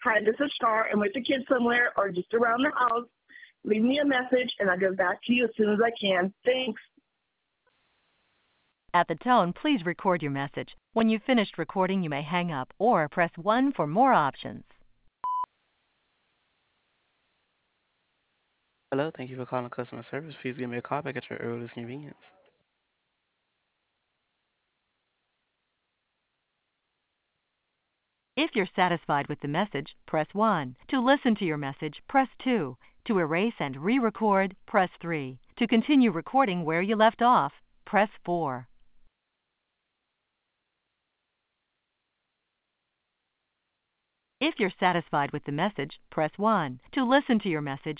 "Hi, this is Star. I'm with the kids somewhere or just around the house. Leave me a message, and I'll get back to you as soon as I can. Thanks." At the tone, please record your message. When you've finished recording, you may hang up or press 1 for more options. Hello, thank you for calling customer service. Please give me a call back at your earliest convenience. If you're satisfied with the message, press 1. To listen to your message, press 2. To erase and re-record, press 3. To continue recording where you left off, press 4. If you're satisfied with the message, press 1. To listen to your message,